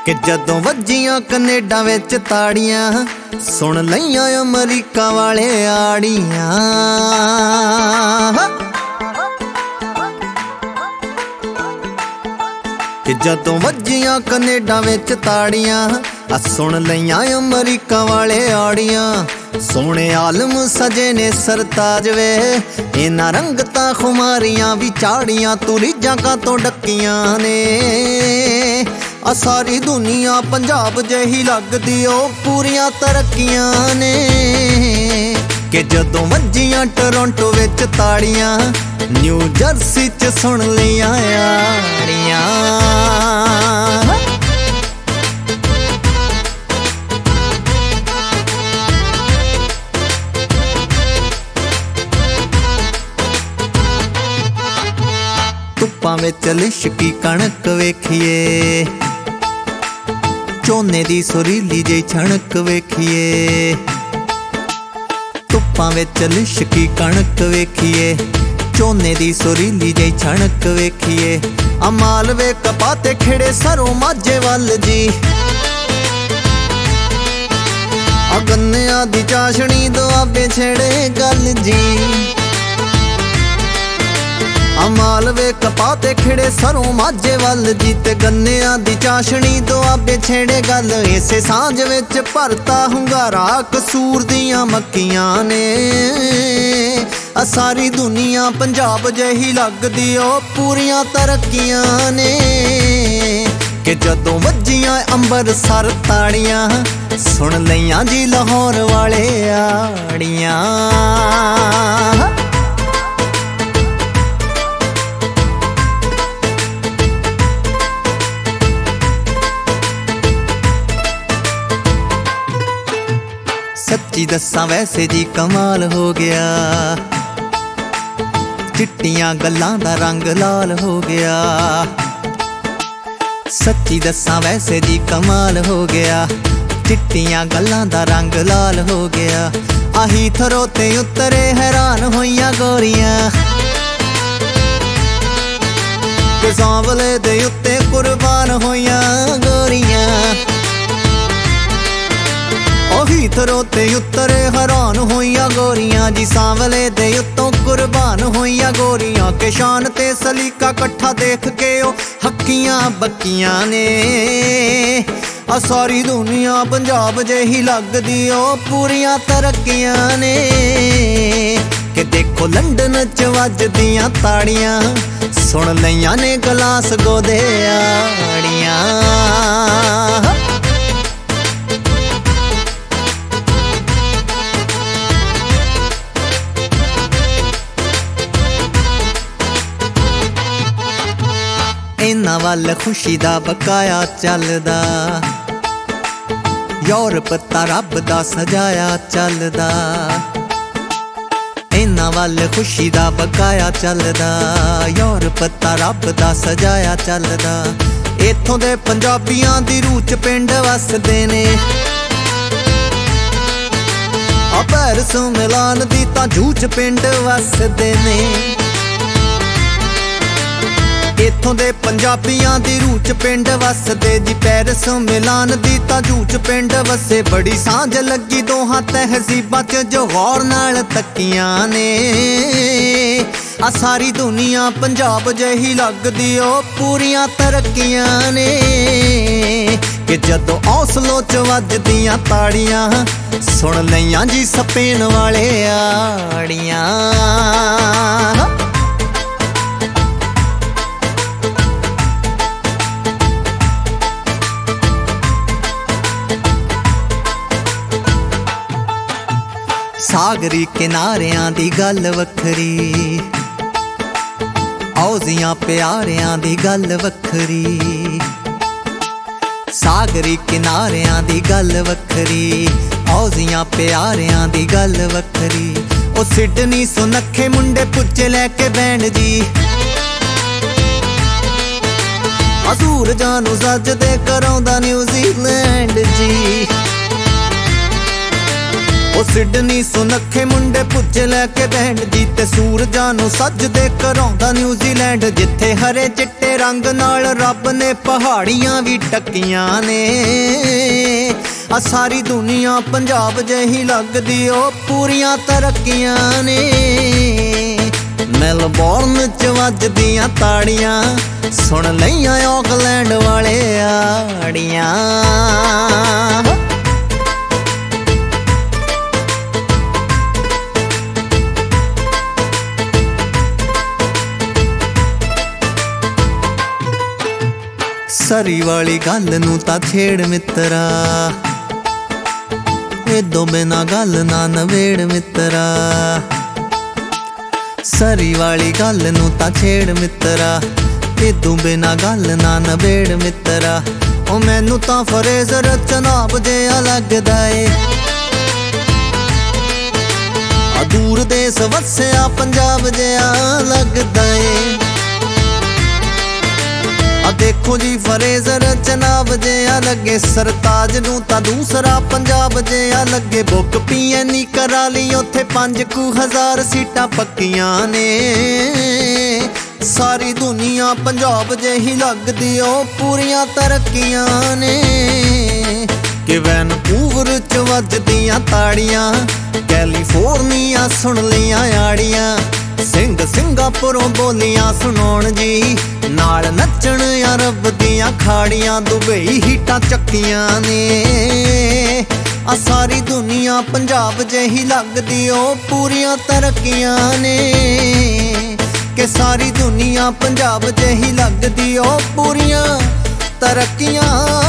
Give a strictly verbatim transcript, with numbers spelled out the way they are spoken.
कि जदों वज्जियां कनेडा विच ताड़ियां सुन लईयां अमरीका वाले आड़ियां। कि जदों वज्जियां कनेडा विच ताड़ियां सुन लईयां अमरीका वाले आड़ियां। सोने आलम सजे ने सरताज वे इन्हां रंगतां खुमारियां भी चाड़ियां। तू रीझां कातों डक्कियां ने आ सारी दुनिया पंजाब जही लगदी ओ पूरियां तरक्कियां ने। कि जदों वज्जियां टोरंटो विच ताड़ियां न्यू जर्सी च सुन लियां आड़ियां। धुप्पां विच लिशकी कणक वेखिए झोने दी सुरीली जी छणक वेखिए। धुप्पां विच लिशकी कणक वेखिए झोने दी सुरीली जी छणक वेखिए। अमाल वे कपाते खिड़े सरों माझे वल जी अगन्निया दी चाशनी दुआबे छेड़े गल जी। अमाल वे कपाते खिड़े सरों माझे वल जी ते गन्निया दी चाशनी दुआबे छेड़े गल। इसे सांझ विच भरता हुंगारा कसूर दियां मक्कियां ने। आ सारी दुनिया पंजाब जही लगदी ओ पूरियां तरक्कियां ने। कि जदों वज्जियां अंबरसर ताड़ियां सुन लईयां जी लाहौर वाले आड़ियां। सच्ची दस्सां वैसे जी कमाल हो गया चिट्टियां गल्लां दा रंग लाल हो गया। सच्ची दस्सां वैसे जी कमाल हो गया चिट्टियां गल्लां दा रंग लाल हो गया। आही थरो ते उतरे हैरान होइयां गोरियां ते सांवले दे उत्ते कुर्बान होइयां गोरियां। ओही थरो ते उतरे हैरान होइयां गोरियां जी सांवले दे उत्तों कुर्बान होइयां गोरियां। के शान ते सलीका कट्ठा देख के ओ हक्कियां बक्कियां ने। आ सारी दुनिया पंजाब जही लगदी ओ पूरियां तरक्कियां ने। कि देखो लंडन च वजदियां ताड़ियां सुन लईयां ने ग्लासगो दे आड़ियां। इन्हां वल खुशी दा बकाया चलदा यूरोप तां रब दा सजाया चलदा। इन्हां वल खुशी दा बकाया चलदा यूरोप तां रब दा सजाया चलदा। इत्थों दे पंजाबियां दी रूह च पिंड वसदे ने आ पैरिस मिलान दी तां जूह च पिंड वसदे ने। इत्थों दे पंजाबियां दी रूह च पिंड वसदे जी पैरिस मिलान दी तां जूह च पिंड वसे। बड़ी सांझ लगी दोहां तहजीबां च जो गौर नाल तक्कियां ने। आ सारी दुनिया पंजाब जही लगदी ओ पूरियां तरक्कियां ने। कि जदों औसलों च वजदियां ताड़ियां सुन लईयां जी स्पेन वाले आड़ियां। सागरी किनारियां दी गल वखरी औजियां प्यारियां दी गल वखरी। सागरी किनारियां दी गल वखरी औजियां प्यारियां दी गल वखरी। ओ सिडनी सुनखे मुंडे पुज्जे लैके बैंड जी असूर जानू सजदे कराउंदा न्यूजीलैंड जी। ਉਹ ਸਿਡਨੀ ਸੁਨੱਖੇ ਮੁੰਡੇ ਪੁੱਜੇ ਲੈ ਕੇ ਬੈਂਡ ਜੀ ਤੇ ਸੂਰਜਾਂ ਨੂੰ ਸੱਜਦੇ ਕਰਾਉਂਦਾ ਨਿਊਜ਼ੀਲੈਂਡ। ਜਿੱਥੇ ਹਰੇ ਚਿੱਟੇ ਰੰਗ ਨਾਲ ਰੱਬ ਨੇ ਪਹਾੜੀਆਂ ਵੀ ਟੱਕੀਆਂ ਨੇ, ਆ ਸਾਰੀ ਦੁਨੀਆ ਪੰਜਾਬ ਜਿਹੀ ਲੱਗਦੀ ਉਹ ਪੂਰੀਆਂ ਤਰੱਕੀਆਂ ਨੇ। ਮੈਲਬੌਰਨ ਚ ਵੱਜਦੀਆਂ ਤਾੜੀਆਂ, ਸੁਣ ਲਈਆਂ ਆਕਲੈਂਡ ਵਾਲੇ ਆੜੀਆਂ। ਸਰੀ ਵਾਲੀ ਗੱਲ ਨੂੰ ਤਾਂ ਛੇੜ ਮਿੱਤਰਾ, ਏਦੋਂ ਬਿਨਾ ਗੱਲ ਨਾ ਨਵੇੜ ਮਿੱਤਰਾ। ਸਰੀ ਵਾਲੀ ਗੱਲ ਨੂੰ ਤਾਂ ਛੇੜ ਮਿੱਤਰਾ, ਏਦੋਂ ਬਿਨਾ ਗੱਲ ਨਾ ਨਵੇੜ ਮਿੱਤਰਾ। ਉਹ ਮੈਨੂੰ ਤਾਂ ਫਰੇਜ਼ਰ ਚਨਾਬ ਜਿਹਾ ਲੱਗਦਾ ਏ, ਆ ਦੂਰ ਦੇਸ ਵਸਿਆ ਪੰਜਾਬ ਜਿਹਾ ਲੱਗਦਾ ਏ। ਆ ਦੇਖੋ ਜੀ ਫਰੇਜ਼ਰ ਚਨਾਬ ਜਿਹਾ ਲੱਗੇ, ਸਰਤਾਜ ਨੂੰ ਤਾਂ ਦੂਸਰਾ ਪੰਜਾਬ ਜਿਹਾ ਲੱਗੇ। ਬੁੱਕ ਪੀ ਐਨ ਈ ਕਰਾ ਲਈ ਉੱਥੇ ਪੰਜ ਕੁ ਹਜ਼ਾਰ ਸੀਟਾਂ ਪੱਕੀਆਂ ਨੇ। ਸਾਰੀ ਦੁਨੀਆ ਪੰਜਾਬ ਜਿਹੀ ਲੱਗਦੀ ਉਹ ਪੂਰੀਆਂ ਤਰੱਕੀਆਂ ਨੇ। ਕਿ ਵੈਨਕੂਵਰ ਚ ਵੱਜਦੀਆਂ ਤਾੜੀਆਂ, ਕੈਲੀਫੋਰਨੀਆ ਸੁਣ ਲਈਆਂ ਆੜੀਆਂ। ਸਿੰਘ ਸਿੰਗਾਪੁਰੋਂ ਬੋਲੀਆਂ ਸੁਣਾਉਣ ਜੀ, ਨਾਲ ਨੱਚਣ ਅਰਬ ਦੀਆਂ ਖਾੜੀਆਂ। ਦੁਬਈ ਹੀਟਾਂ ਚੱਕੀਆਂ ਨੇ, ਆ ਸਾਰੀ ਦੁਨੀਆ ਪੰਜਾਬ ਜਿਹੀ ਲੱਗਦੀ ਉਹ ਪੂਰੀਆਂ ਤਰੱਕੀਆਂ ਨੇ। ਕਿ ਸਾਰੀ ਦੁਨੀਆ ਪੰਜਾਬ ਜਿਹੀ ਲੱਗਦੀ ਉਹ ਪੂਰੀਆਂ ਤਰੱਕੀਆਂ